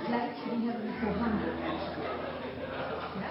lijstje die hebben we voorhanden. Ja?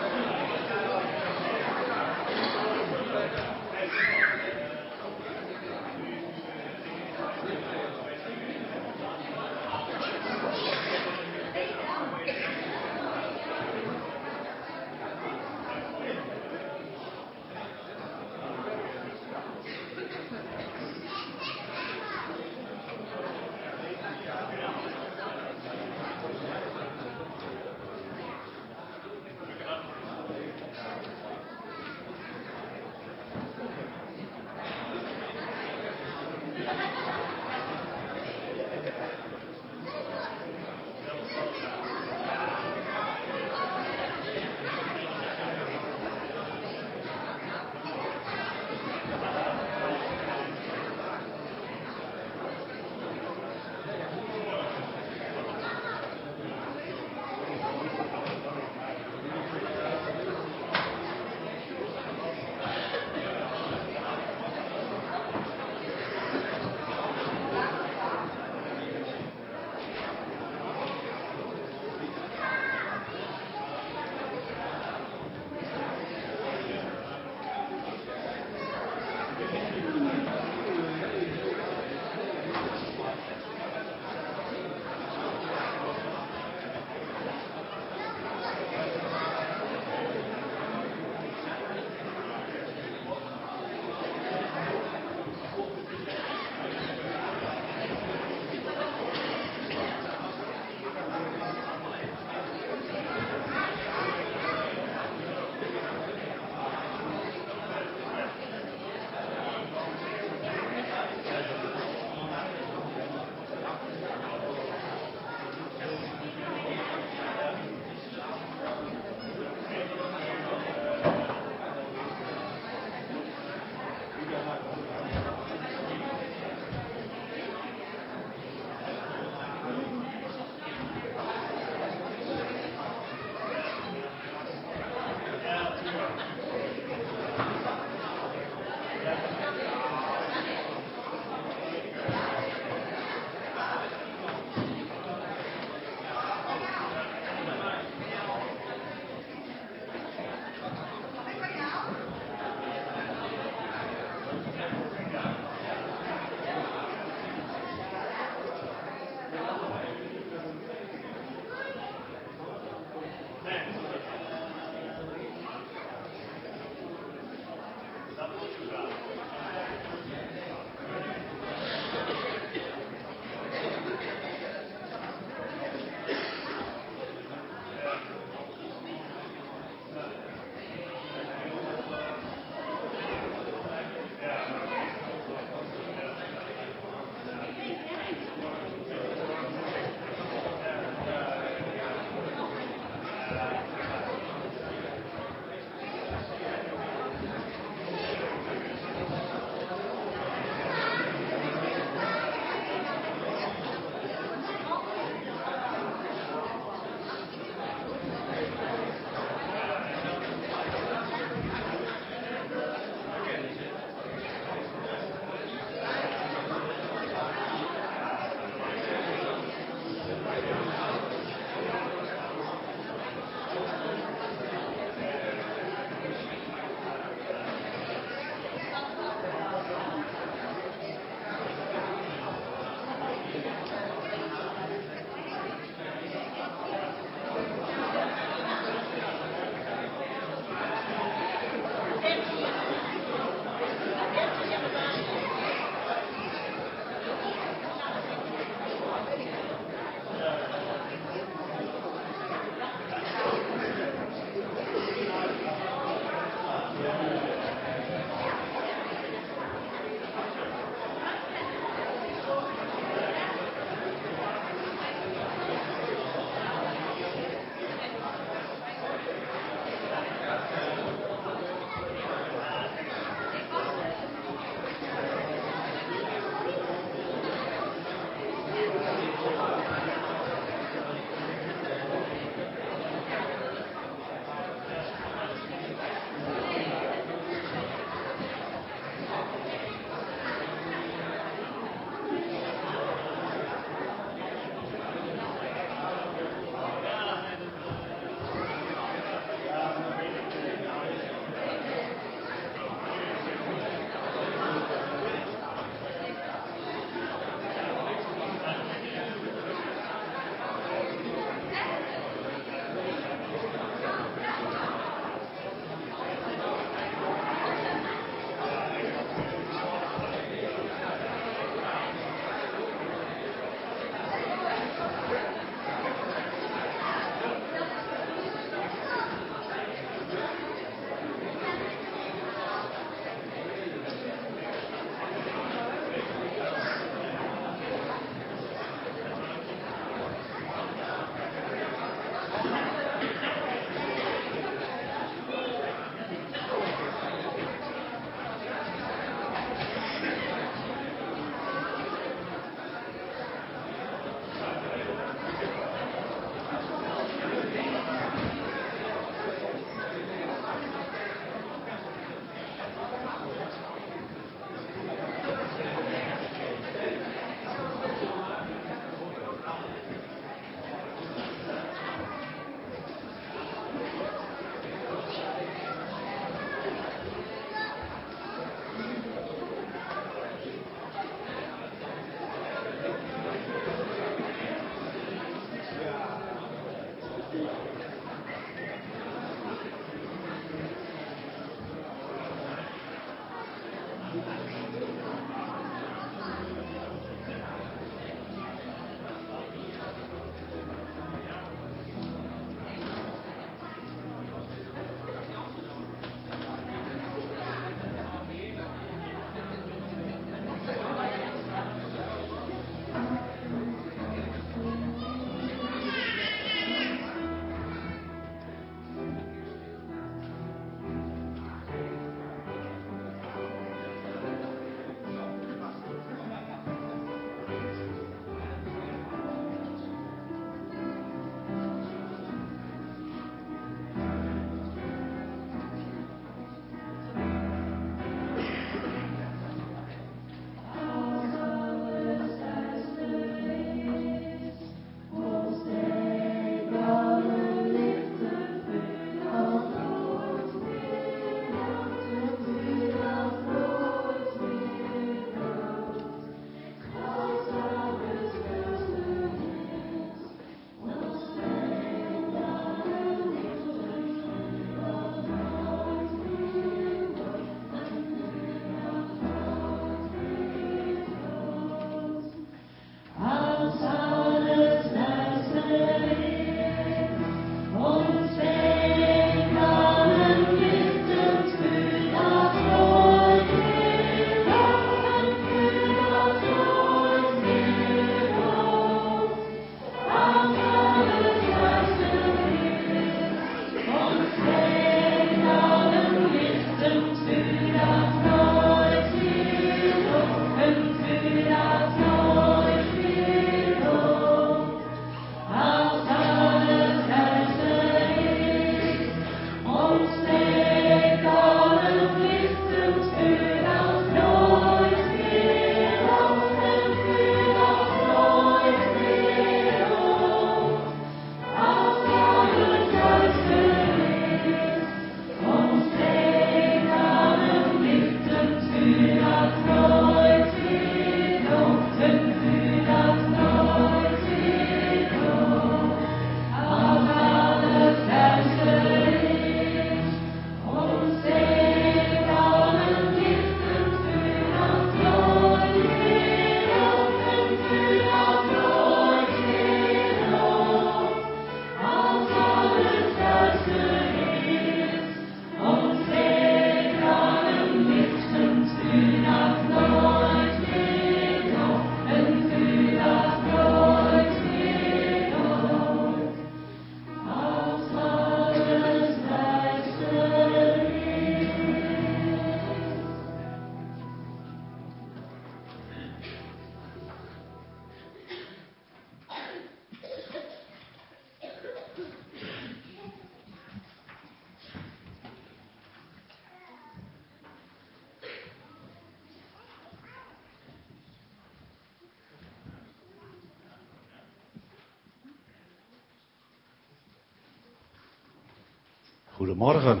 Goedemorgen.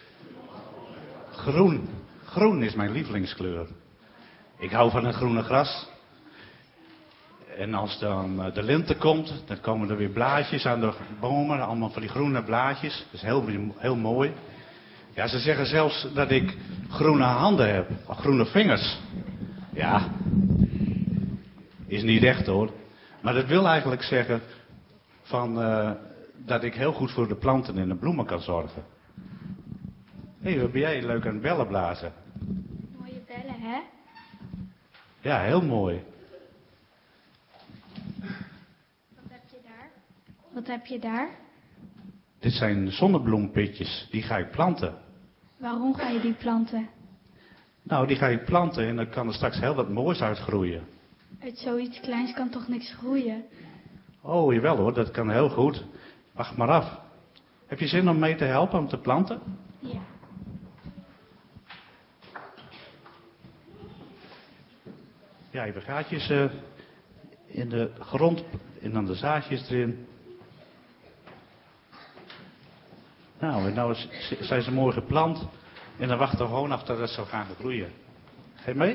Groen. Groen is mijn lievelingskleur. Ik hou van het groene gras. En als dan de lente komt, dan komen er weer blaadjes aan de bomen. Allemaal van die groene blaadjes. Dat is heel mooi. Ja, ze zeggen zelfs dat ik groene handen heb. Of groene vingers. Ja. Is niet echt hoor. Maar dat wil eigenlijk zeggen dat ik heel goed voor de planten en de bloemen kan zorgen. Hé, wat ben jij leuk aan het bellen blazen? Mooie bellen, hè? Ja, heel mooi. Wat heb je daar? Wat heb je daar? Dit zijn zonnebloempitjes, die ga ik planten. Waarom ga je die planten? Nou, die ga ik planten en dan kan er straks heel wat moois uitgroeien. Uit zoiets kleins kan toch niks groeien? Oh, jawel hoor, dat kan heel goed. Wacht maar af. Heb je zin om mee te helpen om te planten? Ja. Ja, even gaatjes in de grond en dan de zaadjes erin. Nou, en nou zijn ze mooi geplant. En dan wachten we gewoon af dat het zal gaan groeien. Ga je mee?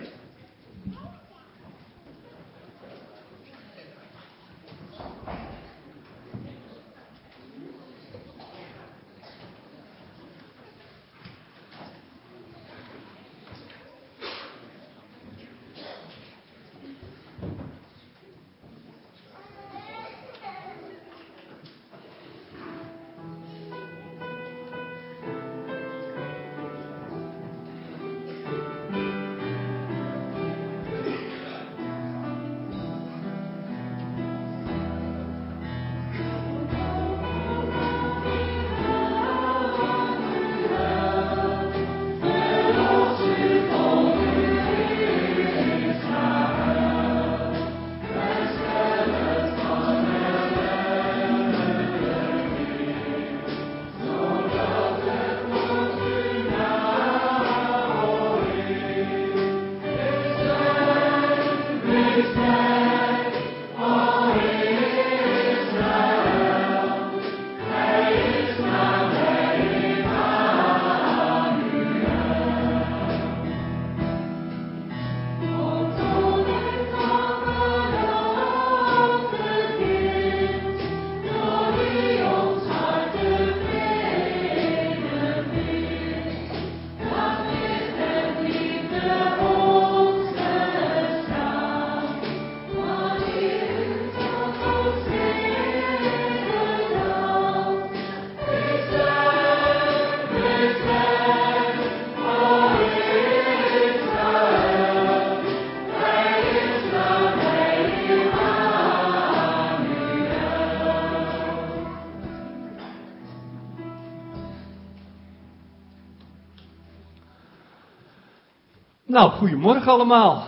Nou, goedemorgen allemaal.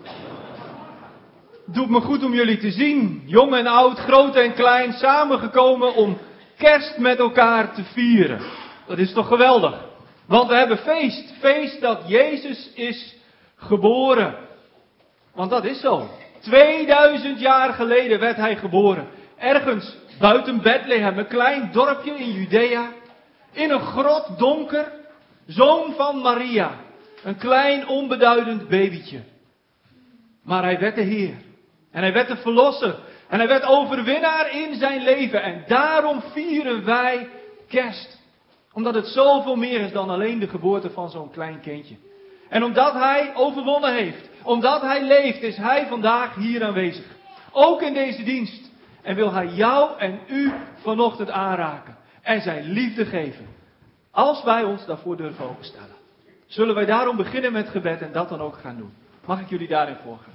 Het doet me goed om jullie te zien, jong en oud, groot en klein, samengekomen om kerst met elkaar te vieren. Dat is toch geweldig? Want we hebben feest, feest dat Jezus is geboren. Want dat is zo. 2000 jaar geleden werd hij geboren. Ergens buiten Bethlehem, een klein dorpje in Judea. In een grot donker, zoon van Maria. Een klein onbeduidend babytje. Maar hij werd de Heer. En hij werd de Verlosser. En hij werd overwinnaar in zijn leven. En daarom vieren wij kerst. Omdat het zoveel meer is dan alleen de geboorte van zo'n klein kindje. En omdat hij overwonnen heeft. Omdat hij leeft, is hij vandaag hier aanwezig. Ook in deze dienst. En wil hij jou en u vanochtend aanraken. En zijn liefde geven. Als wij ons daarvoor durven openstellen. Zullen wij daarom beginnen met gebed en dat dan ook gaan doen. Mag ik jullie daarin volgen?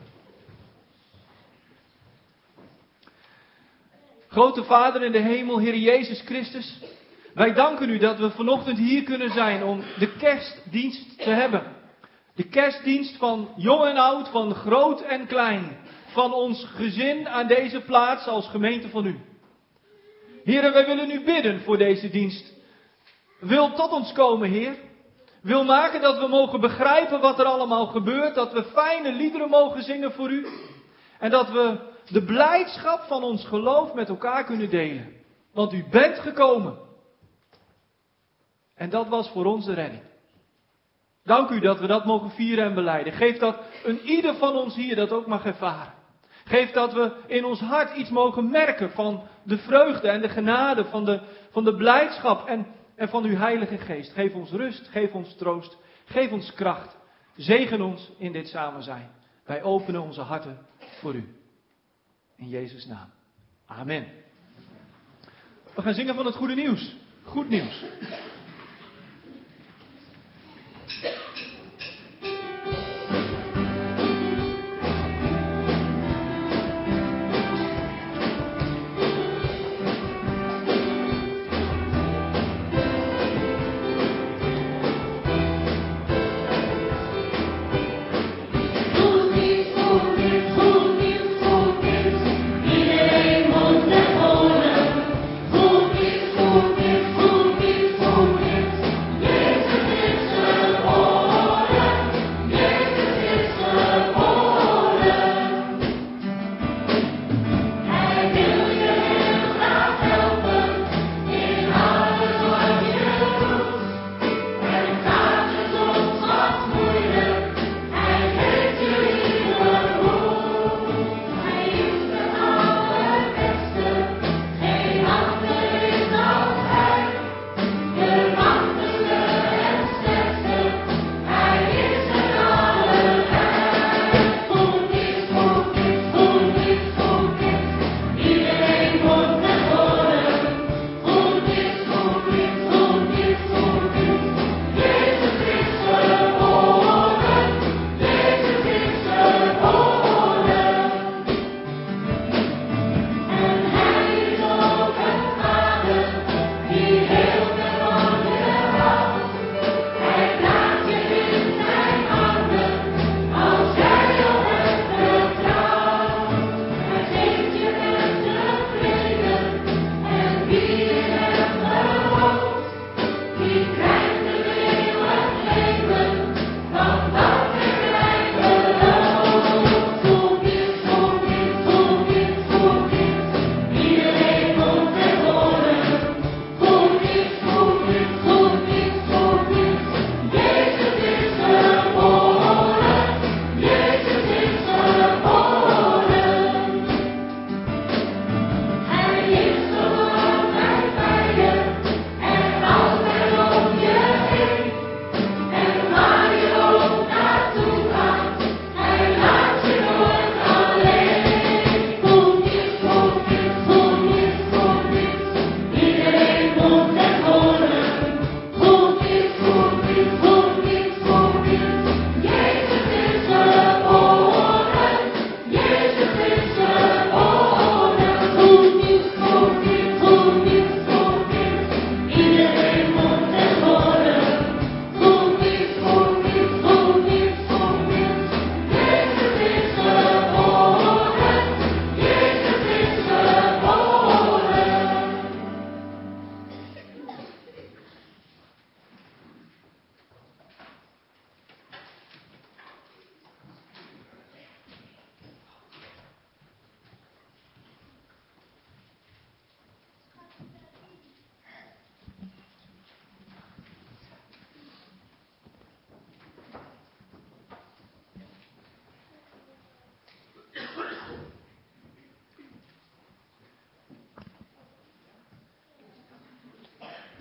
Grote Vader in de hemel, Heer Jezus Christus. Wij danken u dat we vanochtend hier kunnen zijn om de kerstdienst te hebben. De kerstdienst van jong en oud, van groot en klein. Van ons gezin aan deze plaats als gemeente van u. Heer, wij willen u bidden voor deze dienst. Wil tot ons komen, Heer. Wil maken dat we mogen begrijpen wat er allemaal gebeurt. Dat we fijne liederen mogen zingen voor u. En dat we de blijdschap van ons geloof met elkaar kunnen delen. Want u bent gekomen. En dat was voor ons de redding. Dank u dat we dat mogen vieren en belijden. Geef dat een ieder van ons hier dat ook mag ervaren. Geef dat we in ons hart iets mogen merken van de vreugde en de genade, van de blijdschap en van uw Heilige Geest. Geef ons rust, geef ons troost, geef ons kracht. Zegen ons in dit samen zijn. Wij openen onze harten voor u. In Jezus' naam. Amen. We gaan zingen van het goede nieuws. Goed nieuws. Goed nieuws,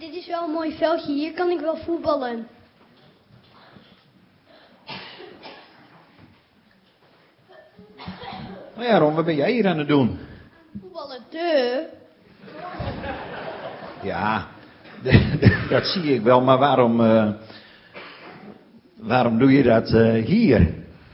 dit is wel een mooi veldje. Hier kan ik wel voetballen. Nou ja, Ron, wat ben jij hier aan het doen? Voetballen, Ja, dat zie ik wel, maar waarom doe je dat hier?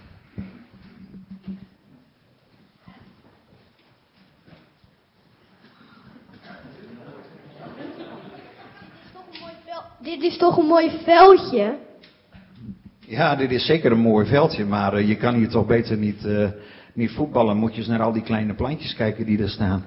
Dit is toch een mooi veldje? Ja, dit is zeker een mooi veldje, maar je kan hier toch beter niet voetballen. Moet je eens naar al die kleine plantjes kijken die er staan.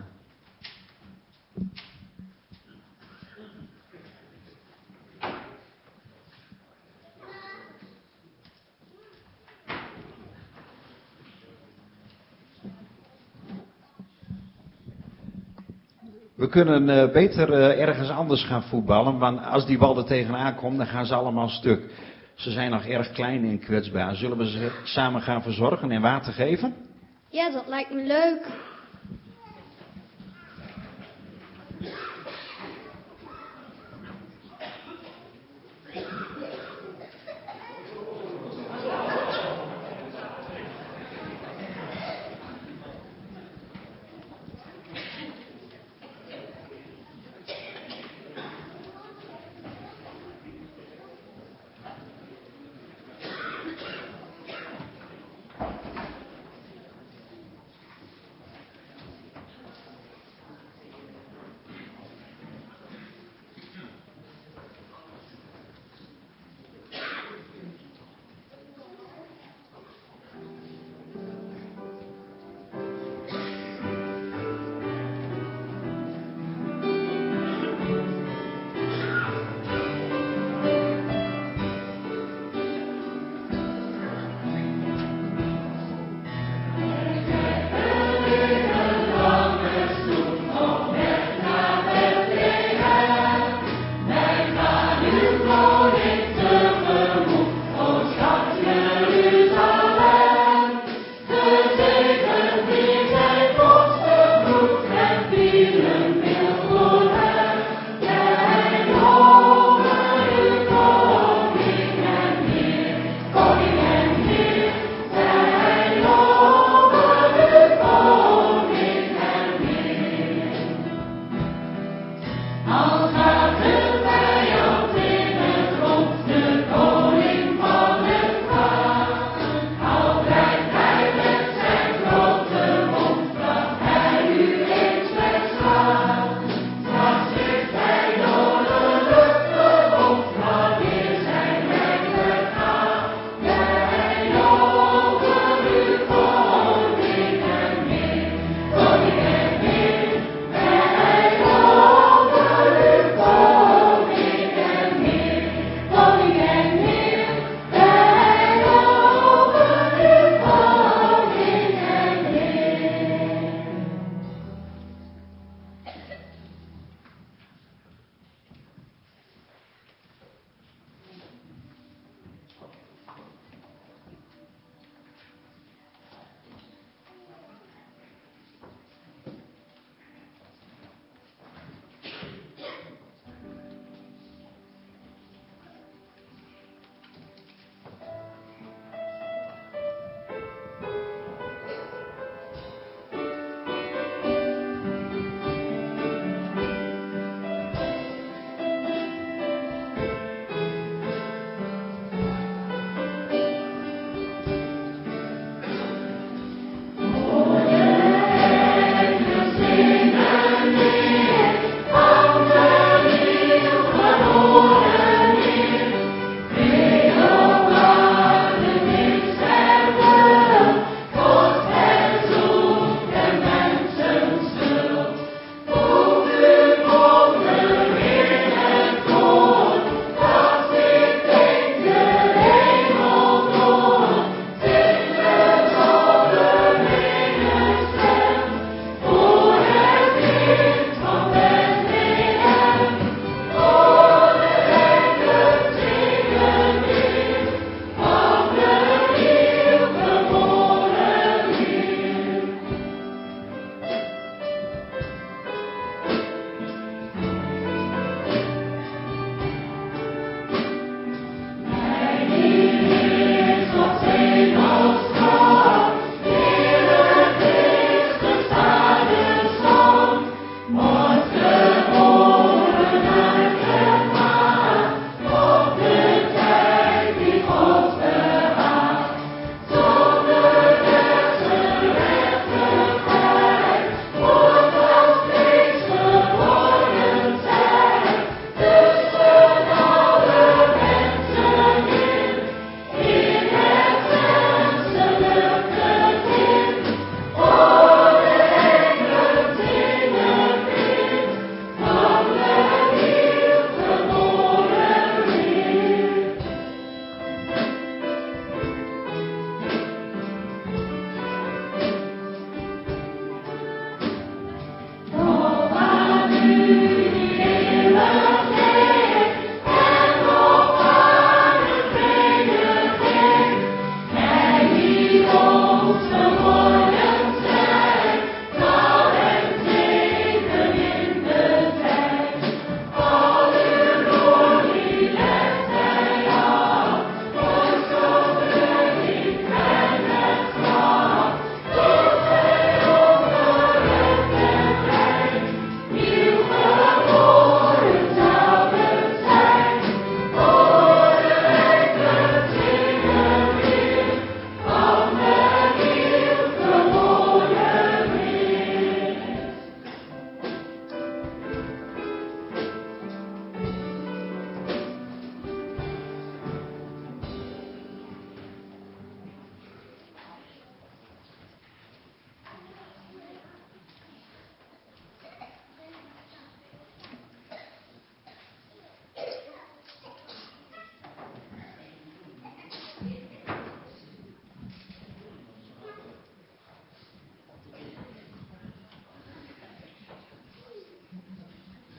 We kunnen beter ergens anders gaan voetballen, want als die bal er tegenaan komt, dan gaan ze allemaal stuk. Ze zijn nog erg klein en kwetsbaar. Zullen we ze samen gaan verzorgen en water geven? Ja, dat lijkt me leuk.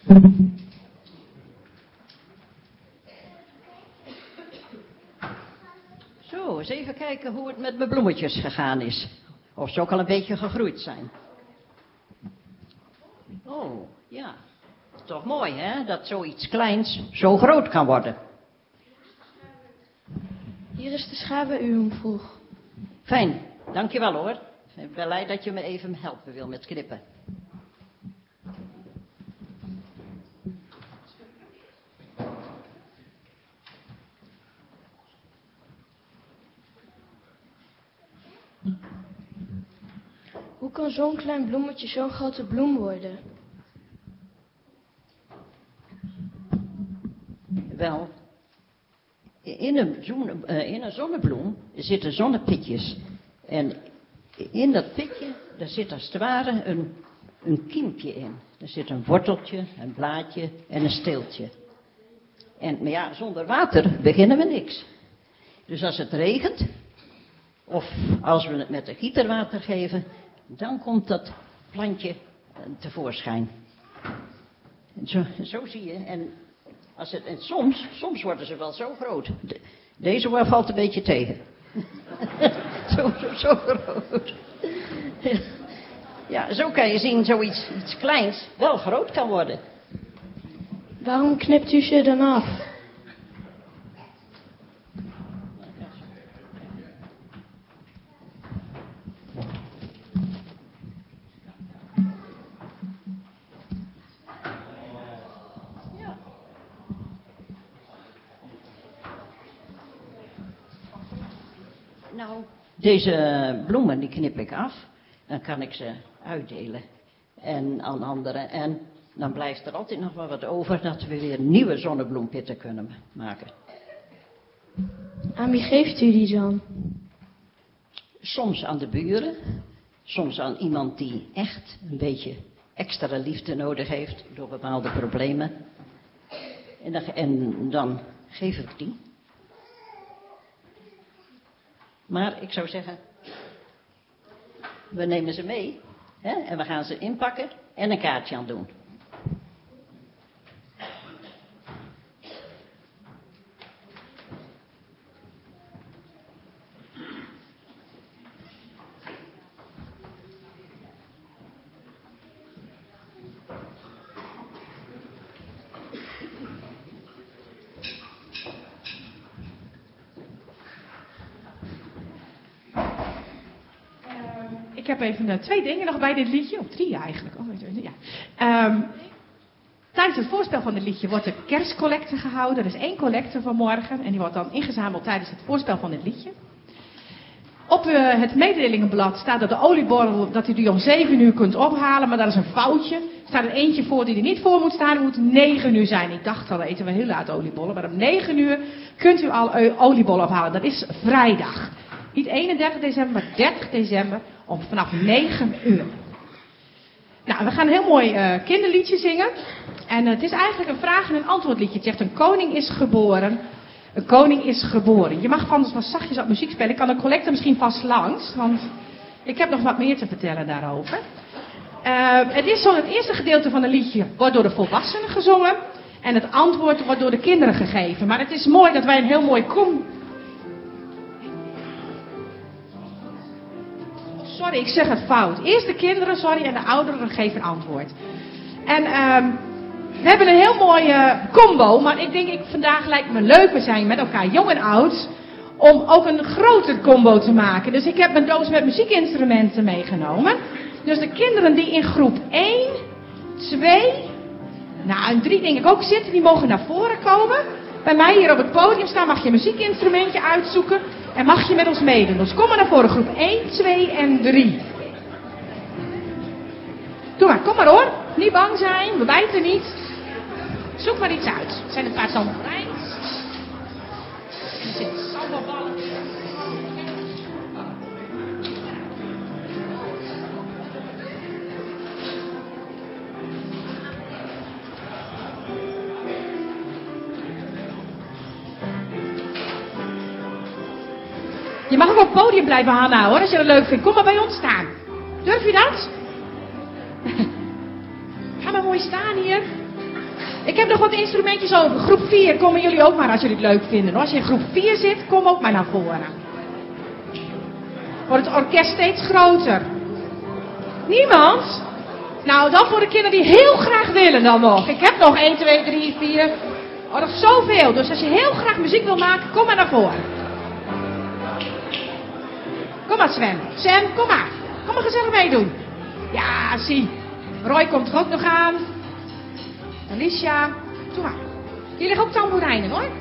Zo, eens even kijken hoe het met mijn bloemetjes gegaan is. Of ze ook al een beetje gegroeid zijn. Oh, ja. Toch mooi, hè? Dat zoiets kleins zo groot kan worden. Hier is de schaar waar u om vroeg. Fijn, dankjewel hoor. Ik ben blij dat je me even helpen wil met knippen. Hoe kan zo'n klein bloemetje zo'n grote bloem worden? Wel, in een zonnebloem zitten zonnepitjes. En in dat pitje, daar zit als het ware een kiempje in. Er zit een worteltje, een blaadje en een steeltje. Maar ja, zonder water beginnen we niks. Dus als het regent, of als we het met de gieter water geven, dan komt dat plantje tevoorschijn. Zo zie je. En soms worden ze wel zo groot. Deze valt een beetje tegen. zo groot. Ja, zo kan je zien zoiets iets kleins wel groot kan worden. Waarom knipt u ze dan af? Nou, deze bloemen die knip ik af. Dan kan ik ze uitdelen. En aan anderen. En dan blijft er altijd nog wel wat over dat we weer nieuwe zonnebloempitten kunnen maken. Aan wie geeft u die dan? Soms aan de buren. Soms aan iemand die echt een beetje extra liefde nodig heeft door bepaalde problemen. En dan geef ik die. Maar ik zou zeggen, we nemen ze mee, hè, en we gaan ze inpakken en een kaartje aan doen. Ik heb even 2 dingen nog bij dit liedje, of 3 eigenlijk. Tijdens het voorspel van dit liedje wordt de kerstcollecte gehouden. Er is 1 collecte vanmorgen en die wordt dan ingezameld tijdens het voorspel van dit liedje. Op het mededelingenblad staat dat de olieborrel, dat u die om 7 uur kunt ophalen, maar dat is een foutje. Er staat er eentje voor die er niet voor moet staan, die moet 9 uur zijn. Ik dacht al, dan eten we heel laat oliebollen, maar om 9 uur kunt u al oliebollen ophalen. Dat is vrijdag. Niet 31 december, maar 30 december om vanaf 9 uur. Nou, we gaan een heel mooi kinderliedje zingen. En het is eigenlijk een vraag- en een antwoordliedje. Het zegt, een koning is geboren. Een koning is geboren. Je mag van zachtjes op muziek spelen. Ik kan de collecte misschien vast langs, want ik heb nog wat meer te vertellen daarover. Het is zo, het eerste gedeelte van het liedje wordt door de volwassenen gezongen. En het antwoord wordt door de kinderen gegeven. Maar het is mooi dat wij een heel mooi Sorry, ik zeg het fout. Eerst de kinderen, en de ouderen geven antwoord. En we hebben een heel mooie combo, maar ik denk, vandaag lijkt me leuk, we zijn met elkaar jong en oud, om ook een groter combo te maken. Dus ik heb een doos met muziekinstrumenten meegenomen. Dus de kinderen die in groep 1, 2, en 3 denk ik ook zitten, die mogen naar voren komen. Bij mij hier op het podium staan, mag je een muziekinstrumentje uitzoeken en mag je met ons meedoen. Dus kom maar naar voren, groep 1, 2 en 3. Doe maar, kom maar hoor. Niet bang zijn, we bijten niet. Zoek maar iets uit. Er zijn een paar tamboerijns. En er zitten sambalballen. Je mag ook op het podium blijven hangen hoor, als je dat leuk vindt. Kom maar bij ons staan. Durf je dat? Ga maar mooi staan hier. Ik heb nog wat instrumentjes over. Groep 4, komen jullie ook maar als jullie het leuk vinden. Als je in groep 4 zit, kom ook maar naar voren. Wordt het orkest steeds groter? Niemand? Nou, dan voor de kinderen die heel graag willen dan nog. Ik heb nog 1, 2, 3, 4. Oh, nog zoveel. Dus als je heel graag muziek wil maken, kom maar naar voren. Kom maar, Sven. Sam, kom maar. Kom maar gezellig meedoen. Ja, zie. Roy komt er ook nog aan. Alicia. Doe maar. Hier liggen ook tamboerijnen, hoor.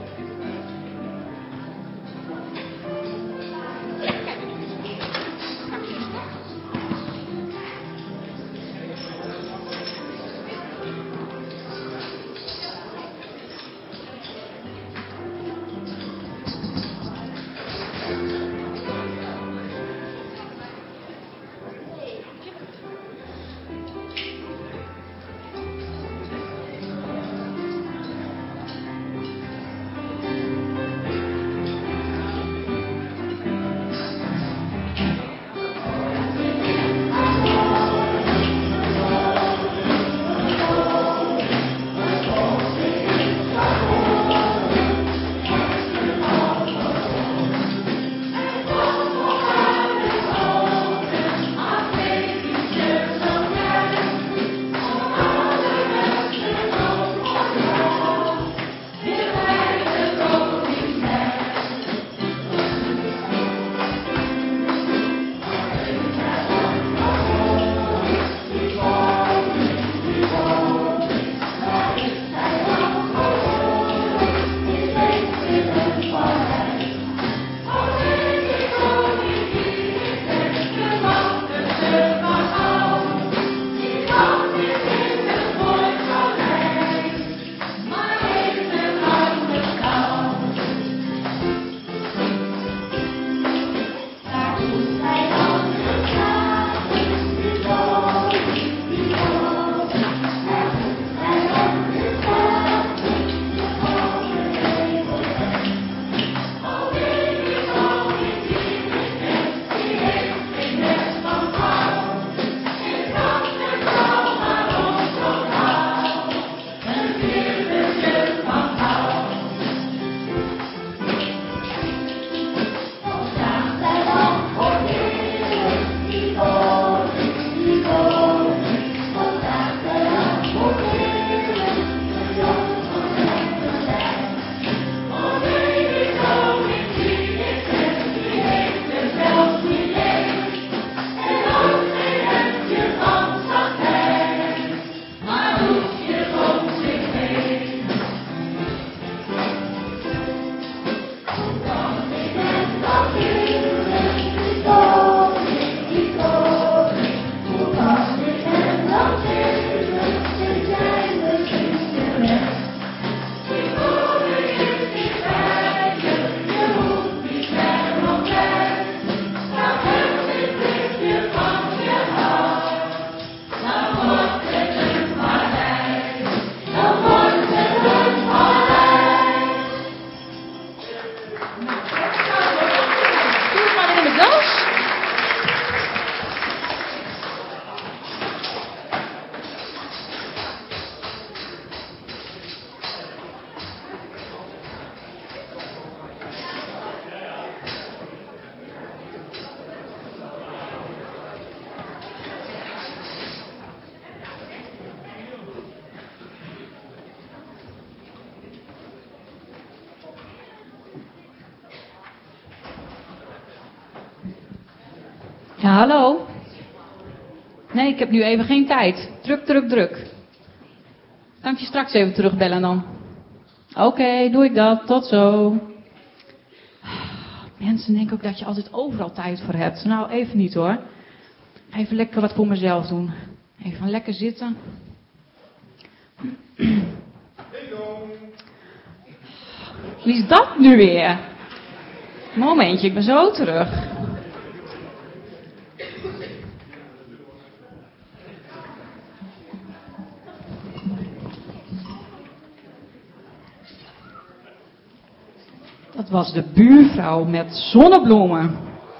Ja, hallo. Nee, ik heb nu even geen tijd. Druk. Kan ik je straks even terugbellen dan? Oké, doe ik dat. Tot zo. Mensen denken ook dat je altijd overal tijd voor hebt. Nou, even niet hoor. Even lekker wat voor mezelf doen. Even lekker zitten. Wie is dat nu weer? Momentje, ik ben zo terug. Dat was de buurvrouw met zonnebloemen.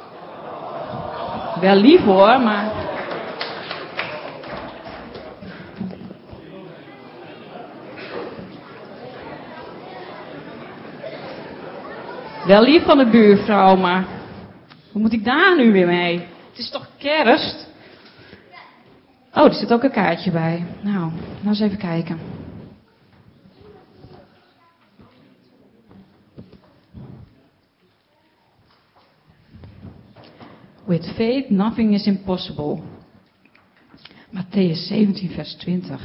Wel lief hoor, maar... Wel lief van de buurvrouw, maar hoe moet ik daar nu weer mee? Het is toch kerst? Oh, er zit ook een kaartje bij. Nou eens even kijken. With faith nothing is impossible. Matthäus 17 vers 20.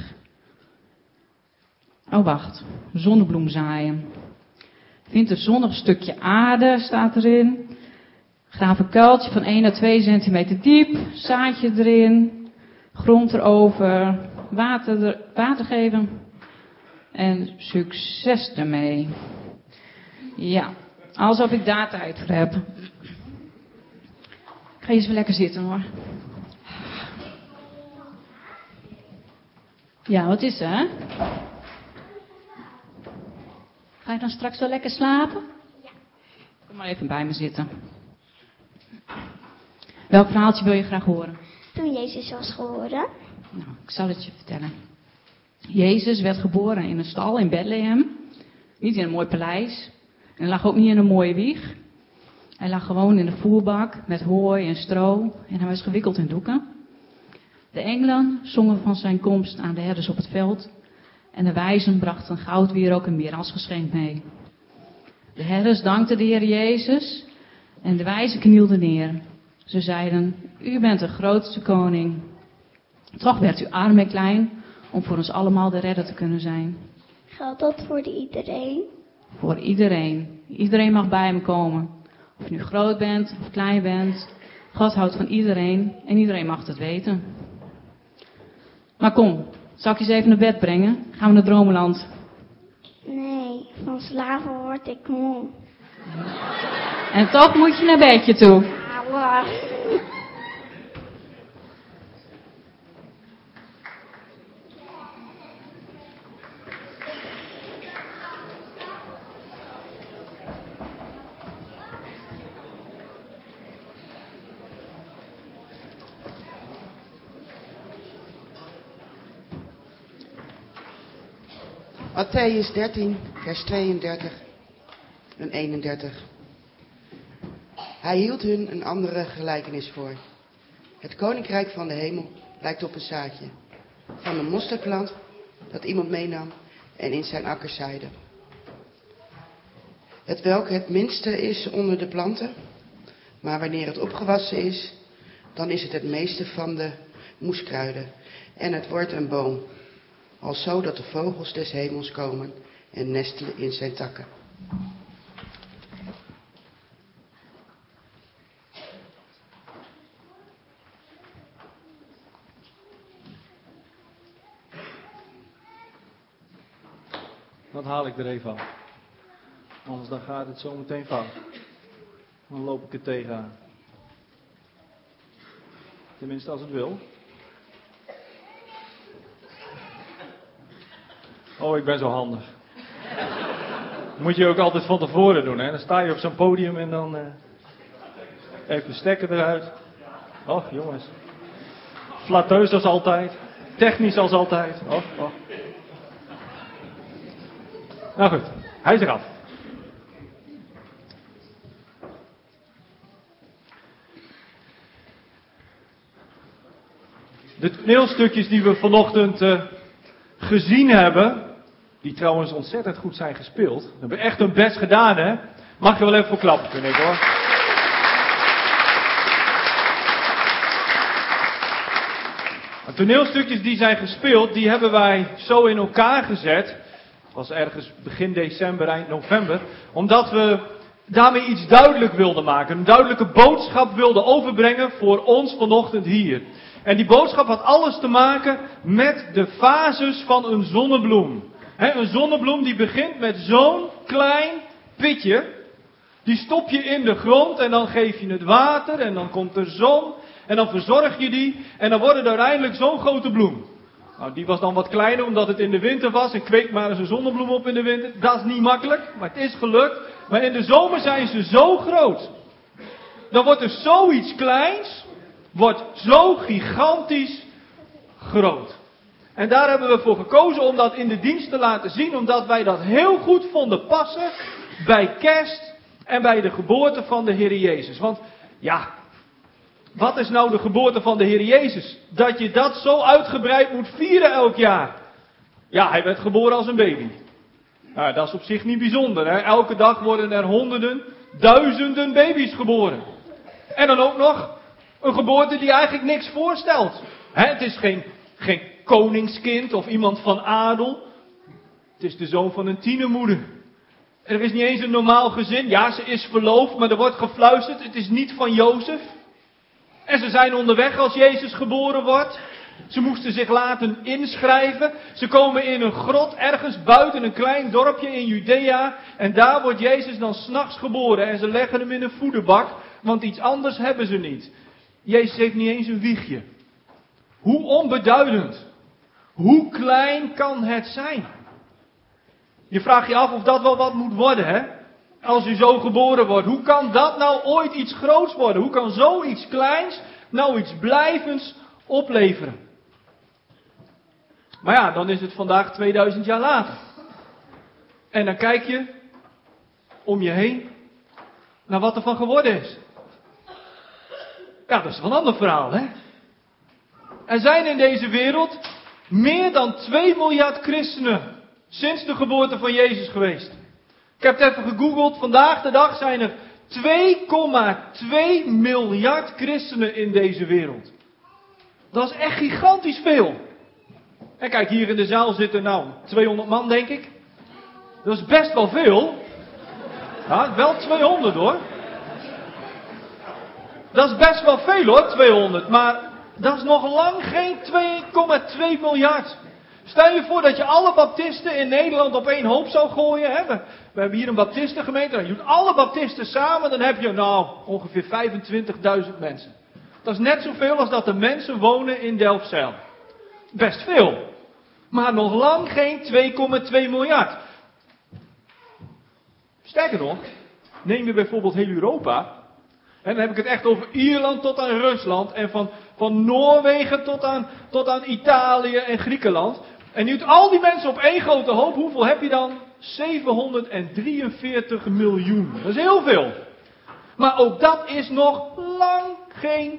Oh wacht, zonnebloem zaaien. Vind een zonnig stukje aarde, staat erin. Graaf een kuiltje van 1 à 2 centimeter diep. Zaadje erin. Grond erover. Water geven. En succes ermee. Ja, alsof ik daar tijd voor heb. Ik ga eens even lekker zitten hoor. Ja, wat is er, hè? Ga je dan straks wel lekker slapen? Ja. Kom maar even bij me zitten. Welk verhaaltje wil je graag horen? Toen Jezus was geboren. Nou, ik zal het je vertellen. Jezus werd geboren in een stal in Bethlehem. Niet in een mooi paleis. En hij lag ook niet in een mooie wieg. Hij lag gewoon in de voerbak met hooi en stro. En hij was gewikkeld in doeken. De engelen zongen van zijn komst aan de herders op het veld. En de wijzen brachten goud, wierook en mirre als geschenk mee. De herders dankten de Heer Jezus. En de wijzen knielden neer. Ze zeiden, u bent de grootste koning. Toch werd u arm en klein om voor ons allemaal de redder te kunnen zijn. Geldt dat voor iedereen? Voor iedereen. Iedereen mag bij hem komen. Of je nu groot bent of klein bent. God houdt van iedereen en iedereen mag het weten. Maar kom, zal ik je eens even naar bed brengen? Gaan we naar Dromenland? Nee, van slaven word ik moe. En toch moet je naar bedje toe. Auwa. Matthäus 13, vers 32 en 31. Hij hield hun een andere gelijkenis voor. Het koninkrijk van de hemel lijkt op een zaadje van een mosterdplant dat iemand meenam en in zijn akker zaaide. Het welk het minste is onder de planten, maar wanneer het opgewassen is, dan is het het meeste van de moeskruiden en het wordt een boom. Alzo dat de vogels des hemels komen en nestelen in zijn takken. Dat haal ik er even af. Anders dan gaat het zo meteen fout. Dan loop ik er tegenaan. Tenminste als het wil. Oh, ik ben zo handig. Moet je ook altijd van tevoren doen, hè? Dan sta je op zo'n podium en dan even de stekker eruit. Och, jongens. Flatteus als altijd. Technisch als altijd. Och. Nou goed, hij is eraf. De toneelstukjes die we vanochtend gezien hebben, die trouwens ontzettend goed zijn gespeeld. We hebben echt hun best gedaan, hè? Mag je wel even voor klappen, vind ik, hoor. De toneelstukjes die zijn gespeeld, die hebben wij zo in elkaar gezet. Het was ergens begin december, eind november. Omdat we daarmee iets duidelijk wilden maken. Een duidelijke boodschap wilden overbrengen voor ons vanochtend hier. En die boodschap had alles te maken met de fases van een zonnebloem. Een zonnebloem die begint met zo'n klein pitje. Die stop je in de grond en dan geef je het water en dan komt er zon. En dan verzorg je die en dan wordt het uiteindelijk zo'n grote bloem. Nou, die was dan wat kleiner omdat het in de winter was. En kweek maar eens een zonnebloem op in de winter. Dat is niet makkelijk, maar het is gelukt. Maar in de zomer zijn ze zo groot. Dan wordt er zoiets kleins, wordt zo gigantisch groot. En daar hebben we voor gekozen om dat in de dienst te laten zien. Omdat wij dat heel goed vonden passen bij kerst en bij de geboorte van de Heer Jezus. Want ja, wat is nou de geboorte van de Heer Jezus? Dat je dat zo uitgebreid moet vieren elk jaar. Ja, hij werd geboren als een baby. Nou, dat is op zich niet bijzonder. Hè? Elke dag worden er honderden, duizenden baby's geboren. En dan ook nog een geboorte die eigenlijk niks voorstelt. Hè? Het is geen koningskind of iemand van adel. Het is de zoon van een tienermoeder. Er is niet eens een normaal gezin. Ja, ze is verloofd, maar er wordt gefluisterd. Het is niet van Jozef. En ze zijn onderweg als Jezus geboren wordt. Ze moesten zich laten inschrijven. Ze komen in een grot ergens buiten een klein dorpje in Judea. En daar wordt Jezus dan 's nachts geboren. En ze leggen hem in een voederbak, want iets anders hebben ze niet. Jezus heeft niet eens een wiegje. Hoe onbeduidend. Hoe klein kan het zijn? Je vraagt je af of dat wel wat moet worden, hè? Als u zo geboren wordt. Hoe kan dat nou ooit iets groots worden? Hoe kan zoiets kleins nou iets blijvends opleveren? Maar ja, dan is het vandaag 2000 jaar later. En dan kijk je om je heen naar wat er van geworden is. Ja, dat is wel een ander verhaal, hè? Er zijn in deze wereld meer dan 2 miljard christenen sinds de geboorte van Jezus geweest. Ik heb het even gegoogeld. Vandaag de dag zijn er 2,2 miljard christenen in deze wereld. Dat is echt gigantisch veel. En kijk, hier in de zaal zitten nou 200 man, denk ik. Dat is best wel veel. Ja, wel 200 hoor. Dat is best wel veel hoor, 200. Maar dat is nog lang geen 2,2 miljard. Stel je voor dat je alle baptisten in Nederland op één hoop zou gooien. Hè? We hebben hier een baptistengemeente. Je doet alle baptisten samen. Dan heb je nou ongeveer 25.000 mensen. Dat is net zoveel als dat er mensen wonen in Delfzijl. Best veel. Maar nog lang geen 2,2 miljard. Sterker nog, neem je bijvoorbeeld heel Europa. En dan heb ik het echt over Ierland tot aan Rusland. En van Noorwegen tot aan Italië en Griekenland. En nu al die mensen op één grote hoop. Hoeveel heb je dan? 743 miljoen. Dat is heel veel. Maar ook dat is nog lang geen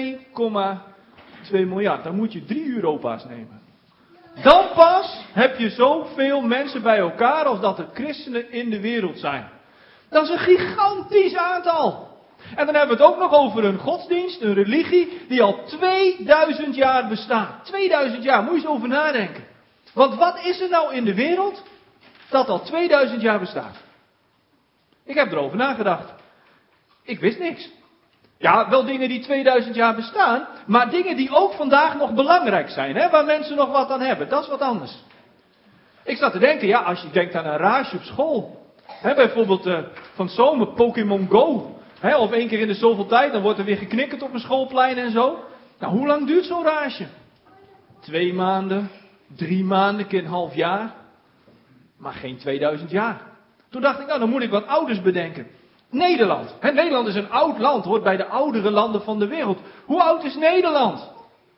2,2 miljard. Dan moet je 3 Europa's nemen. Dan pas heb je zoveel mensen bij elkaar als dat er christenen in de wereld zijn. Dat is een gigantisch aantal. En dan hebben we het ook nog over een godsdienst, een religie, die al 2000 jaar bestaat. 2000 jaar, moet je eens over nadenken. Want wat is er nou in de wereld dat al 2000 jaar bestaat? Ik heb erover nagedacht. Ik wist niks. Ja, wel dingen die 2000 jaar bestaan, maar dingen die ook vandaag nog belangrijk zijn, hè, waar mensen nog wat aan hebben. Dat is wat anders. Ik zat te denken, ja, als je denkt aan een rage op school. Hè, bijvoorbeeld van zomer Pokémon Go. Hè, of 1 keer in de zoveel tijd, dan wordt er weer geknikkerd op een schoolplein en zo. Nou, hoe lang duurt zo'n rage? 2 maanden, 3 maanden, keer een half jaar. Maar geen 2000 jaar. Toen dacht ik, nou, dan moet ik wat ouders bedenken. Nederland. Hè, Nederland is een oud land, hoort bij de oudere landen van de wereld. Hoe oud is Nederland?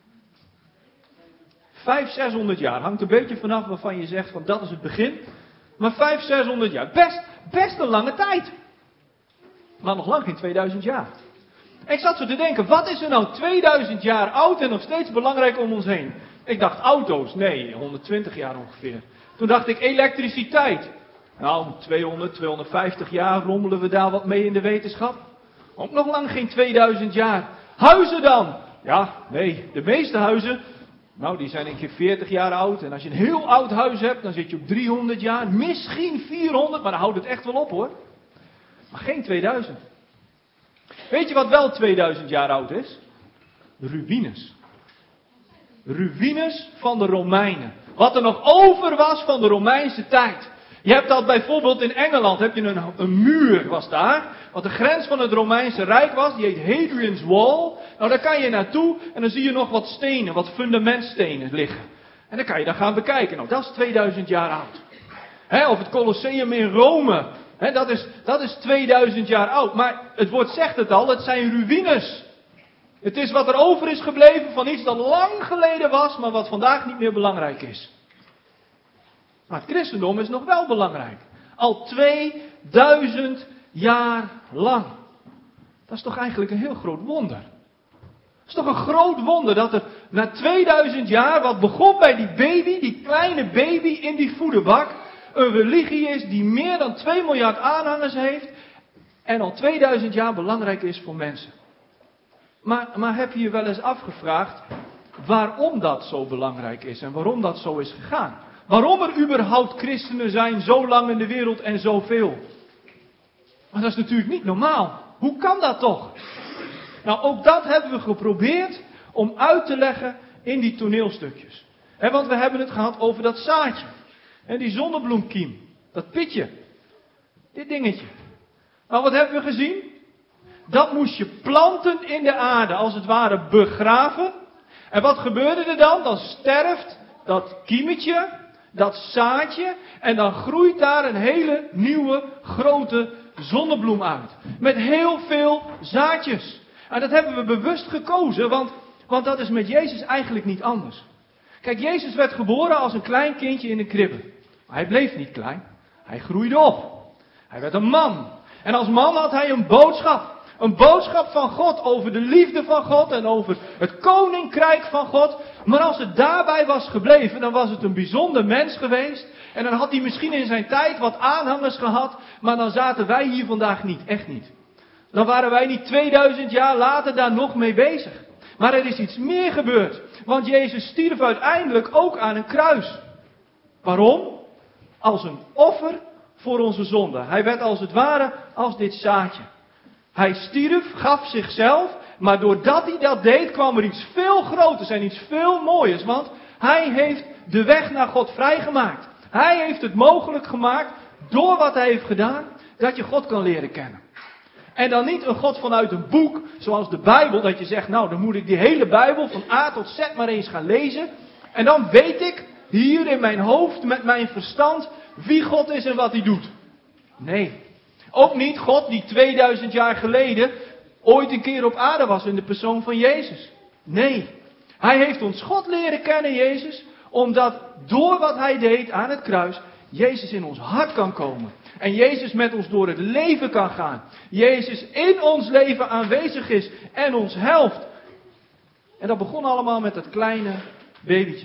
500-600 jaar. Hangt een beetje vanaf waarvan je zegt van dat is het begin. Maar 500-600 jaar. Best een lange tijd. Maar nog lang geen 2000 jaar. En ik zat zo te denken, wat is er nou 2000 jaar oud en nog steeds belangrijk om ons heen? Ik dacht auto's, nee, 120 jaar ongeveer. Toen dacht ik elektriciteit. Nou, 200, 250 jaar rommelen we daar wat mee in de wetenschap. Ook nog lang geen 2000 jaar. Huizen dan? Ja, nee, de meeste huizen, nou die zijn een keer 40 jaar oud. En als je een heel oud huis hebt, dan zit je op 300 jaar, misschien 400, maar dan houdt het echt wel op hoor. Maar geen 2000. Weet je wat wel 2000 jaar oud is? Ruïnes. Ruïnes van de Romeinen. Wat er nog over was van de Romeinse tijd. Je hebt dat bijvoorbeeld in Engeland, heb je een muur was daar, wat de grens van het Romeinse Rijk was, die heet Hadrian's Wall. Nou, daar kan je naartoe en dan zie je nog wat stenen, wat fundamentstenen liggen. En dan kan je daar gaan bekijken. Nou, dat is 2000 jaar oud. Of het Colosseum in Rome, dat is 2000 jaar oud. Maar het woord zegt het al, het zijn ruïnes. Het is wat er over is gebleven van iets dat lang geleden was, maar wat vandaag niet meer belangrijk is. Maar het christendom is nog wel belangrijk. Al 2000 jaar lang. Dat is toch eigenlijk een heel groot wonder. Het is toch een groot wonder dat er na 2000 jaar, wat begon bij die baby, die kleine baby in die voederbak, een religie is die meer dan 2 miljard aanhangers heeft en al 2000 jaar belangrijk is voor mensen. Maar heb je je wel eens afgevraagd waarom dat zo belangrijk is en waarom dat zo is gegaan? Waarom er überhaupt christenen zijn zo lang in de wereld en zoveel? Maar dat is natuurlijk niet normaal. Hoe kan dat toch? Nou, ook dat hebben we geprobeerd om uit te leggen in die toneelstukjes. Want we hebben het gehad over dat zaadje. En die zonnebloemkiem. Dat pitje. Dit dingetje. Nou, wat hebben we gezien? Dat moest je planten in de aarde, als het ware begraven. En wat gebeurde er dan? Dan sterft dat kiemetje, dat zaadje. En dan groeit daar een hele nieuwe grote zonnebloem uit. Met heel veel zaadjes. En dat hebben we bewust gekozen, want dat is met Jezus eigenlijk niet anders. Kijk, Jezus werd geboren als een klein kindje in een kribbe. Maar hij bleef niet klein. Hij groeide op. Hij werd een man. En als man had hij een boodschap. Een boodschap van God over de liefde van God en over het koninkrijk van God. Maar als het daarbij was gebleven, dan was het een bijzonder mens geweest. En dan had hij misschien in zijn tijd wat aanhangers gehad. Maar dan zaten wij hier vandaag niet. Echt niet. Dan waren wij niet 2000 jaar later daar nog mee bezig. Maar er is iets meer gebeurd. Want Jezus stierf uiteindelijk ook aan een kruis. Waarom? Als een offer voor onze zonde. Hij werd als het ware als dit zaadje. Hij stierf, gaf zichzelf. Maar doordat hij dat deed kwam er iets veel groters en iets veel mooiers. Want hij heeft de weg naar God vrijgemaakt. Hij heeft het mogelijk gemaakt door wat hij heeft gedaan. Dat je God kan leren kennen. En dan niet een God vanuit een boek, zoals de Bijbel, dat je zegt, nou dan moet ik die hele Bijbel van A tot Z maar eens gaan lezen. En dan weet ik hier in mijn hoofd met mijn verstand wie God is en wat hij doet. Nee, ook niet God die 2000 jaar geleden ooit een keer op aarde was in de persoon van Jezus. Nee, hij heeft ons God leren kennen, Jezus, omdat door wat hij deed aan het kruis, Jezus in ons hart kan komen. En Jezus met ons door het leven kan gaan. Jezus in ons leven aanwezig is en ons helpt. En dat begon allemaal met dat kleine babytje.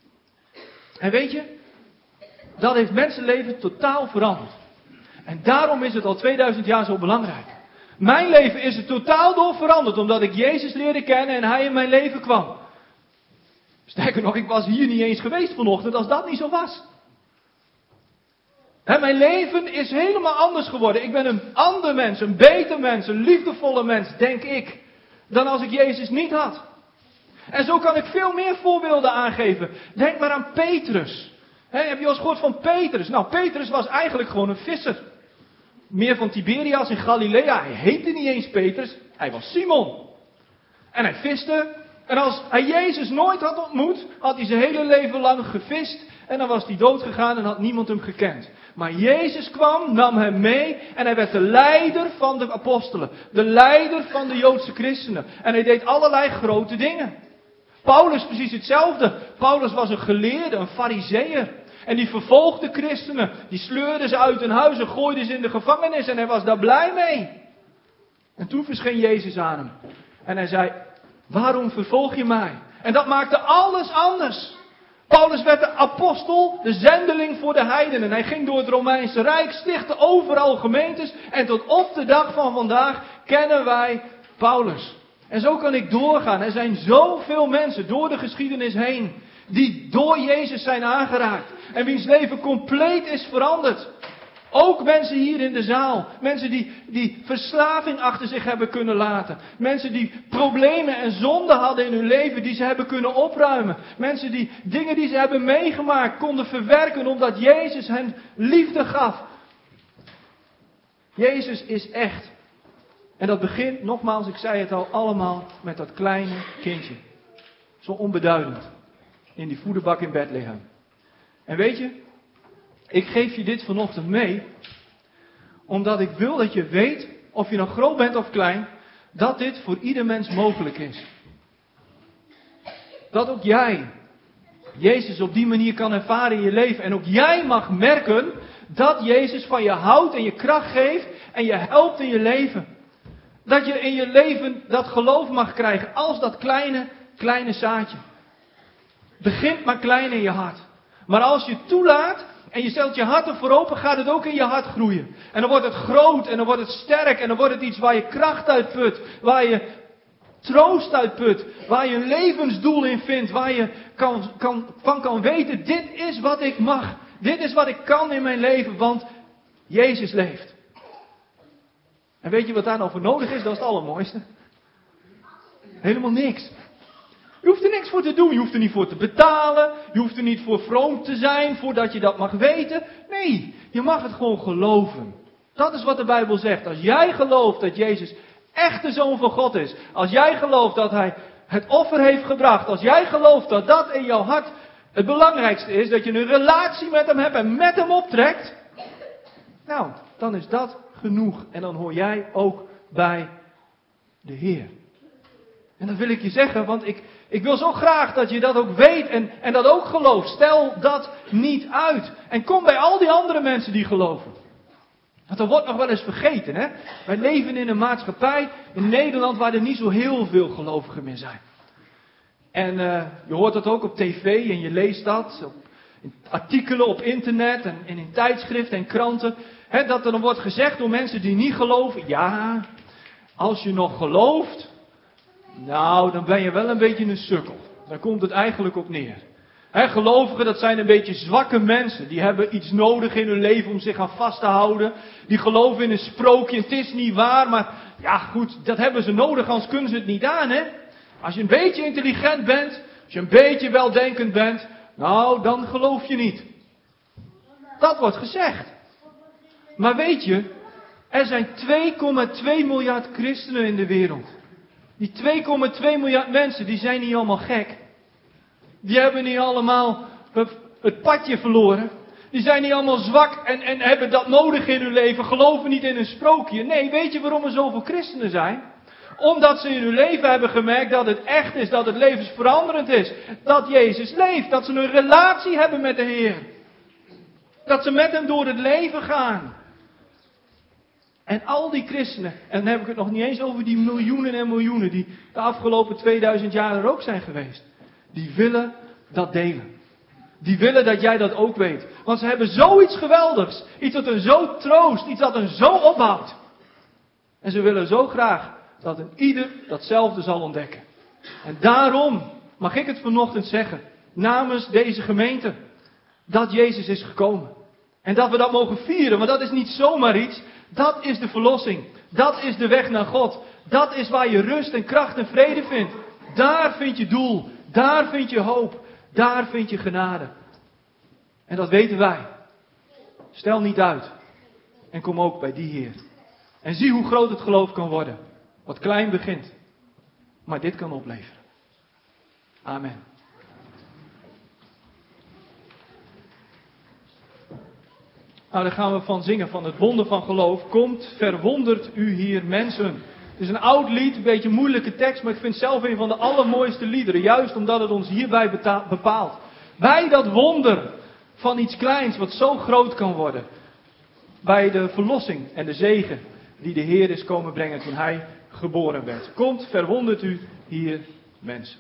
En weet je, dat heeft mensenleven totaal veranderd. En daarom is het al 2000 jaar zo belangrijk. Mijn leven is er totaal door veranderd, omdat ik Jezus leerde kennen en hij in mijn leven kwam. Sterker nog, ik was hier niet eens geweest vanochtend als dat niet zo was. Mijn leven is helemaal anders geworden. Ik ben een ander mens, een beter mens, een liefdevolle mens, denk ik, dan als ik Jezus niet had. En zo kan ik veel meer voorbeelden aangeven. Denk maar aan Petrus. Heb je al eens gehoord van Petrus? Nou, Petrus was eigenlijk gewoon een visser. Meer van Tiberias in Galilea. Hij heette niet eens Petrus, hij was Simon. En hij viste. En als hij Jezus nooit had ontmoet, had hij zijn hele leven lang gevist. En dan was hij dood gegaan en had niemand hem gekend. Maar Jezus kwam, nam hem mee en hij werd de leider van de apostelen. De leider van de Joodse christenen. En hij deed allerlei grote dingen. Paulus precies hetzelfde. Paulus was een geleerde, een farizeeër. En die vervolgde christenen. Die sleurde ze uit hun huis en gooide ze in de gevangenis. En hij was daar blij mee. En toen verscheen Jezus aan hem. En hij zei, waarom vervolg je mij? En dat maakte alles anders. Paulus werd de apostel, de zendeling voor de heidenen. Hij ging door het Romeinse Rijk, stichtte overal gemeentes. En tot op de dag van vandaag kennen wij Paulus. En zo kan ik doorgaan. Er zijn zoveel mensen door de geschiedenis heen die door Jezus zijn aangeraakt. En wiens leven compleet is veranderd. Ook mensen hier in de zaal. Mensen die verslaving achter zich hebben kunnen laten. Mensen die problemen en zonden hadden in hun leven die ze hebben kunnen opruimen. Mensen die dingen die ze hebben meegemaakt konden verwerken omdat Jezus hen liefde gaf. Jezus is echt. En dat begint, nogmaals, ik zei het al, allemaal met dat kleine kindje. Zo onbeduidend. In die voederbak in Bethlehem. En weet je, ik geef je dit vanochtend mee, omdat ik wil dat je weet, of je nou groot bent of klein, dat dit voor ieder mens mogelijk is. Dat ook jij Jezus op die manier kan ervaren in je leven. En ook jij mag merken dat Jezus van je houdt en je kracht geeft en je helpt in je leven. Dat je in je leven dat geloof mag krijgen als dat kleine zaadje. Begint maar klein in je hart. Maar als je toelaat en je stelt je hart ervoor open, gaat het ook in je hart groeien. En dan wordt het groot en dan wordt het sterk en dan wordt het iets waar je kracht uit put. Waar je troost uit put. Waar je een levensdoel in vindt. Waar je van kan weten, dit is wat ik mag. Dit is wat ik kan in mijn leven, want Jezus leeft. En weet je wat daar nou voor nodig is? Dat is het allermooiste. Helemaal niks. Je hoeft er niks voor te doen. Je hoeft er niet voor te betalen. Je hoeft er niet voor vroom te zijn, voordat je dat mag weten. Nee, je mag het gewoon geloven. Dat is wat de Bijbel zegt. Als jij gelooft dat Jezus echt de Zoon van God is. Als jij gelooft dat Hij het offer heeft gebracht. Als jij gelooft dat dat in jouw hart het belangrijkste is. Dat je een relatie met Hem hebt en met Hem optrekt. Nou, dan is dat genoeg. En dan hoor jij ook bij de Heer. En dat wil ik je zeggen, want ik wil zo graag dat je dat ook weet en dat ook gelooft. Stel dat niet uit. En kom bij al die andere mensen die geloven. Want dat wordt nog wel eens vergeten, hè. Wij leven in een maatschappij in Nederland waar er niet zo heel veel gelovigen meer zijn. En je hoort dat ook op tv en je leest dat. In artikelen op internet en in tijdschriften en kranten. Hè, dat er dan wordt gezegd door mensen die niet geloven. Ja, als je nog gelooft. Nou, dan ben je wel een beetje een sukkel. Daar komt het eigenlijk op neer. Gelovigen, dat zijn een beetje zwakke mensen. Die hebben iets nodig in hun leven om zich aan vast te houden. Die geloven in een sprookje. Het is niet waar, maar ja goed, dat hebben ze nodig, anders kunnen ze het niet aan, hè. Als je een beetje intelligent bent, als je een beetje weldenkend bent, nou, dan geloof je niet. Dat wordt gezegd. Maar weet je, er zijn 2,2 miljard christenen in de wereld. Die 2,2 miljard mensen, die zijn niet allemaal gek. Die hebben niet allemaal het padje verloren. Die zijn niet allemaal zwak en hebben dat nodig in hun leven. Geloven niet in een sprookje. Nee, weet je waarom er zoveel christenen zijn? Omdat ze in hun leven hebben gemerkt dat het echt is. Dat het levensveranderend is. Dat Jezus leeft. Dat ze een relatie hebben met de Heer. Dat ze met Hem door het leven gaan. En al die christenen, en dan heb ik het nog niet eens over die miljoenen en miljoenen die de afgelopen 2000 jaar er ook zijn geweest. Die willen dat delen. Die willen dat jij dat ook weet. Want ze hebben zoiets geweldigs. Iets dat hen zo troost. Iets dat hen zo opbouwt. En ze willen zo graag dat een ieder datzelfde zal ontdekken. En daarom mag ik het vanochtend zeggen. Namens deze gemeente. Dat Jezus is gekomen. En dat we dat mogen vieren. Want dat is niet zomaar iets. Dat is de verlossing. Dat is de weg naar God. Dat is waar je rust en kracht en vrede vindt. Daar vind je doel. Daar vind je hoop. Daar vind je genade. En dat weten wij. Stel niet uit. En kom ook bij die Heer. En zie hoe groot het geloof kan worden. Wat klein begint. Maar dit kan opleveren. Amen. Nou, daar gaan we van zingen, van het wonder van geloof. Komt, verwondert u hier mensen. Het is een oud lied, een beetje een moeilijke tekst, maar ik vind het zelf een van de allermooiste liederen. Juist omdat het ons hierbij bepaalt. Bij dat wonder van iets kleins wat zo groot kan worden. Bij de verlossing en de zegen die de Heer is komen brengen toen Hij geboren werd. Komt, verwondert u hier mensen.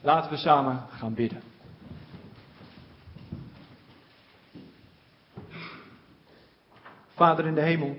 Laten we samen gaan bidden. Vader in de hemel.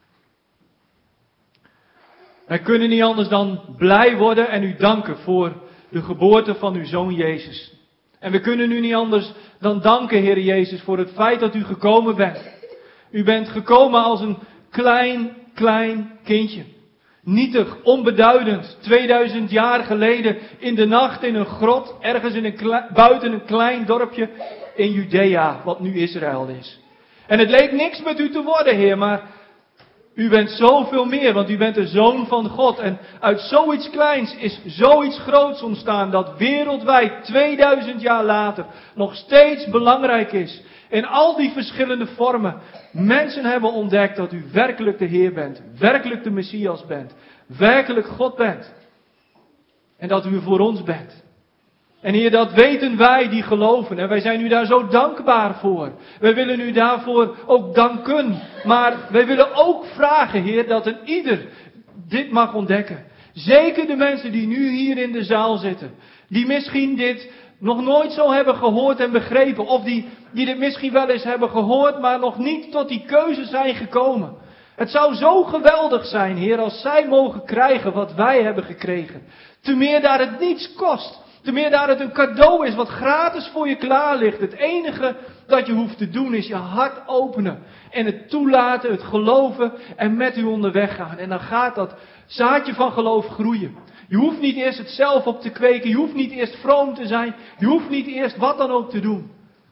Wij kunnen niet anders dan blij worden en u danken voor de geboorte van uw Zoon Jezus. En we kunnen nu niet anders dan danken, Heer Jezus, voor het feit dat u gekomen bent. U bent gekomen als een klein kindje. Nietig, onbeduidend, 2000 jaar geleden in de nacht in een grot, ergens buiten een klein dorpje in Judea, wat nu Israël is. En het leek niks met u te worden, Heer, maar u bent zoveel meer, want u bent de Zoon van God. En uit zoiets kleins is zoiets groots ontstaan dat wereldwijd 2000 jaar later nog steeds belangrijk is. In al die verschillende vormen. Mensen hebben ontdekt dat u werkelijk de Heer bent, werkelijk de Messias bent, werkelijk God bent. En dat u er voor ons bent. En Heer, dat weten wij die geloven. En wij zijn u daar zo dankbaar voor. Wij willen u daarvoor ook danken. Maar wij willen ook vragen, Heer, dat een ieder dit mag ontdekken. Zeker de mensen die nu hier in de zaal zitten. Die misschien dit nog nooit zo hebben gehoord en begrepen. Of die dit misschien wel eens hebben gehoord, maar nog niet tot die keuze zijn gekomen. Het zou zo geweldig zijn, Heer, als zij mogen krijgen wat wij hebben gekregen. Te meer daar het niets kost. Te meer daar het een cadeau is wat gratis voor je klaar ligt. Het enige dat je hoeft te doen is je hart openen. En het toelaten, het geloven en met u onderweg gaan. En dan gaat dat zaadje van geloof groeien. Je hoeft niet eerst het zelf op te kweken. Je hoeft niet eerst vroom te zijn. Je hoeft niet eerst wat dan ook te doen.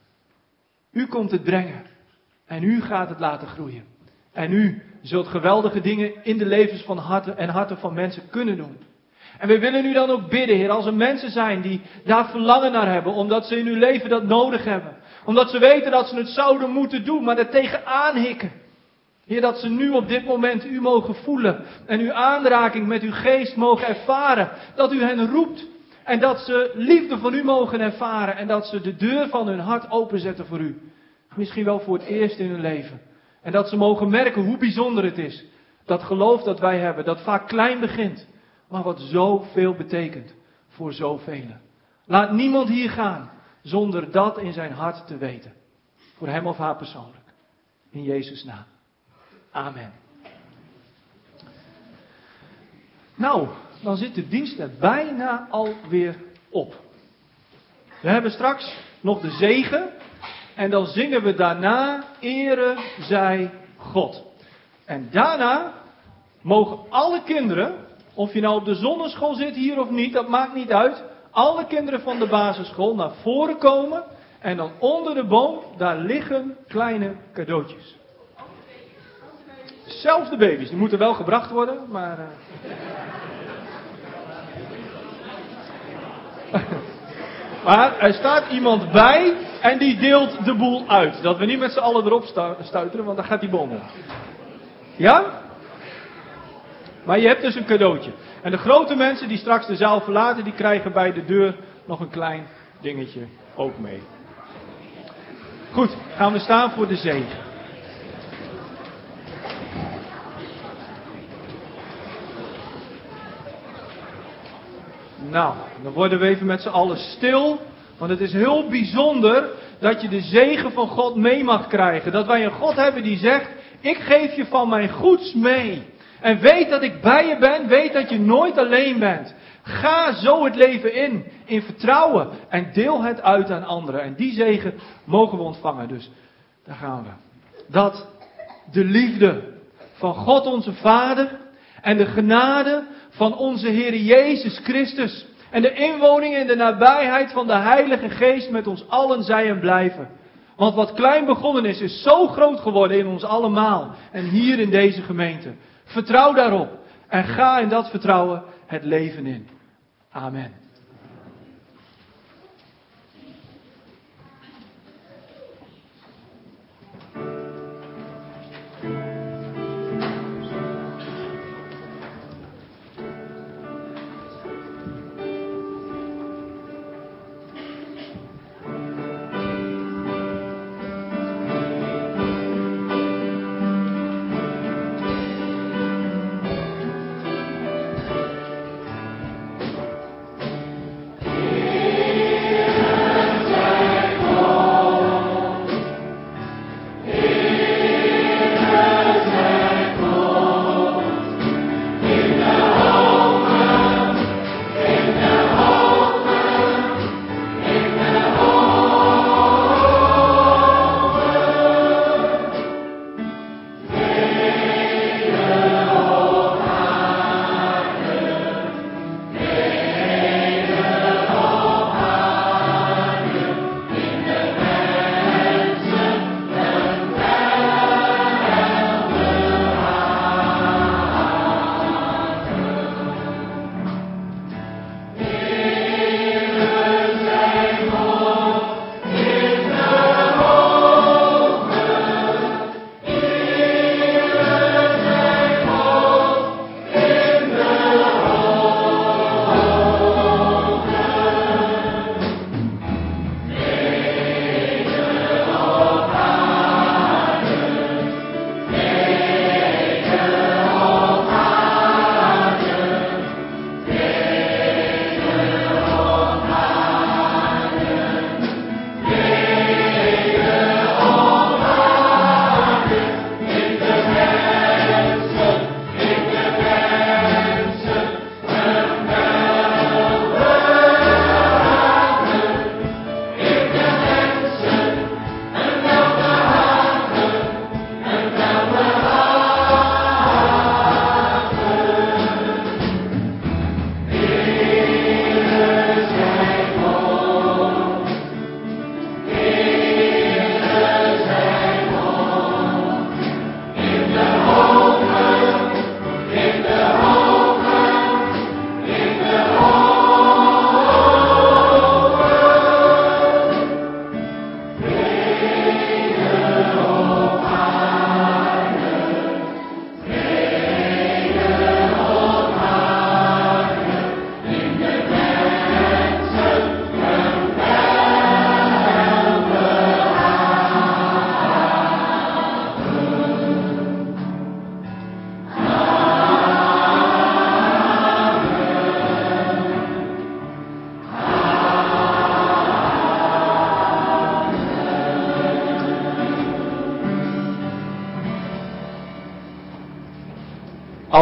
U komt het brengen. En u gaat het laten groeien. En u zult geweldige dingen in de levens van harten van mensen kunnen doen. En we willen u dan ook bidden, Heer, als er mensen zijn die daar verlangen naar hebben, omdat ze in hun leven dat nodig hebben. Omdat ze weten dat ze het zouden moeten doen, maar er tegenaan hikken. Heer, dat ze nu op dit moment u mogen voelen en uw aanraking met uw geest mogen ervaren. Dat u hen roept en dat ze liefde van u mogen ervaren en dat ze de deur van hun hart openzetten voor u. Misschien wel voor het eerst in hun leven. En dat ze mogen merken hoe bijzonder het is. Dat geloof dat wij hebben, dat vaak klein begint. Maar wat zoveel betekent voor zoveel. Laat niemand hier gaan zonder dat in zijn hart te weten. Voor hem of haar persoonlijk. In Jezus' naam. Amen. Nou, dan zit de dienst er bijna alweer op. We hebben straks nog de zegen. En dan zingen we daarna Ere zij God. En daarna mogen alle kinderen, of je nou op de zonneschool zit hier of niet, dat maakt niet uit. Alle kinderen van de basisschool naar voren komen. En dan onder de boom, daar liggen kleine cadeautjes. Zelfs de baby's, die moeten wel gebracht worden, maar... Maar er staat iemand bij en die deelt de boel uit. Dat we niet met z'n allen erop stuiteren, want dan gaat die boom om. Ja? Maar je hebt dus een cadeautje. En de grote mensen die straks de zaal verlaten, die krijgen bij de deur nog een klein dingetje ook mee. Goed, gaan we staan voor de zegen. Nou, dan worden we even met z'n allen stil. Want het is heel bijzonder dat je de zegen van God mee mag krijgen. Dat wij een God hebben die zegt, ik geef je van mijn goeds mee. En weet dat ik bij je ben, weet dat je nooit alleen bent. Ga zo het leven in vertrouwen. En deel het uit aan anderen. En die zegen mogen we ontvangen. Dus, daar gaan we. Dat de liefde van God onze Vader en de genade van onze Heer Jezus Christus en de inwoning in de nabijheid van de Heilige Geest met ons allen zij en blijven. Want wat klein begonnen is zo groot geworden in ons allemaal en hier in deze gemeente. Vertrouw daarop en ga in dat vertrouwen het leven in. Amen.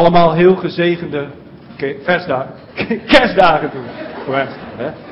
allemaal heel gezegende kerstdagen toe. Hè?